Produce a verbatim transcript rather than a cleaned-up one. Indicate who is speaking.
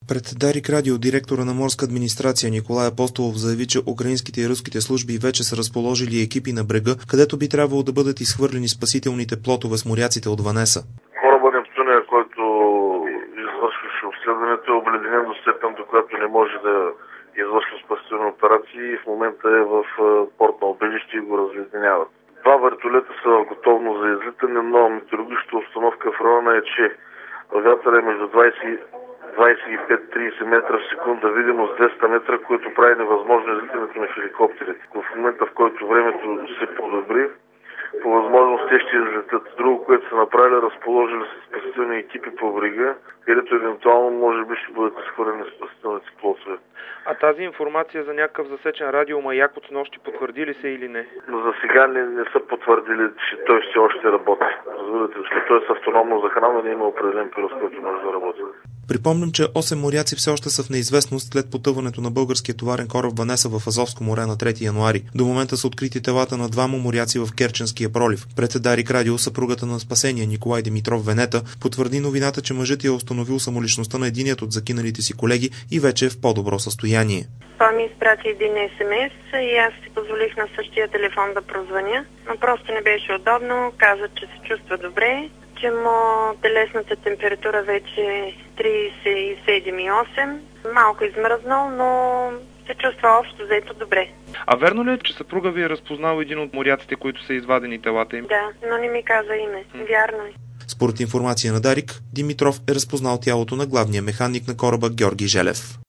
Speaker 1: Пред Дарик Радио директора на морска администрация Николай Апостолов заяви, че украинските и руските служби вече са разположили екипи на брега, където би трябвало да бъдат изхвърлени спасителните плотове с моряците от Ванеса.
Speaker 2: Кораба Нептуния, който извършваше обследването, е обледенен до степен, до която не може да извършва спасителни операции и в момента е в порт на убежище и го разледеняват. Два вертолета са в готовност за излитане, но метеорологичната обстановка в района е, че вятъра е между двайсет и пет до трийсет метра в секунда, видимост двеста метра, което прави невъзможно излитането на хеликоптерите. В момента, в който времето се подобри, по възможност те ще излетят. Друго, което са направили, разположили са спасителни екипи по брега, където евентуално може би ще бъдат изхвърлени спасителните плотове.
Speaker 3: А тази информация за някакъв засечен радиомаяк от снощи потвърди ли се или не?
Speaker 2: Но за сега не, не са потвърдили, че той все още работи. Разбирате, защото той е с автономно захранване и има определен период, в който може да работи.
Speaker 1: Припомням, че осем моряци все още са в неизвестност след потъването на българския товарен кораб Ванеса в Азовско море на трети януари. До момента са открити телата на двама моряци в Керченския пролив. Пред Дарик Радио съпругата на спасение Николай Димитров Венета потвърди новината, че мъжът е установил самоличността на единият от закиналите си колеги и вече е в по-добро състояние.
Speaker 4: Той ми изпрати един ес ем ес и аз си позволих на същия телефон да прозвъня, но просто не беше удобно. Каза, че се чувства добре, че му телесната температура вече е трийсет и седем и осем. Малко измръзнал, но се чувства общо взето добре.
Speaker 3: А верно ли е, че съпруга ви е разпознал един от моряците, които са извадени телата им?
Speaker 4: Да, но не ми каза име. Вярно е.
Speaker 1: Според информация на Дарик, Димитров е разпознал тялото на главния механик на кораба Георги Желев.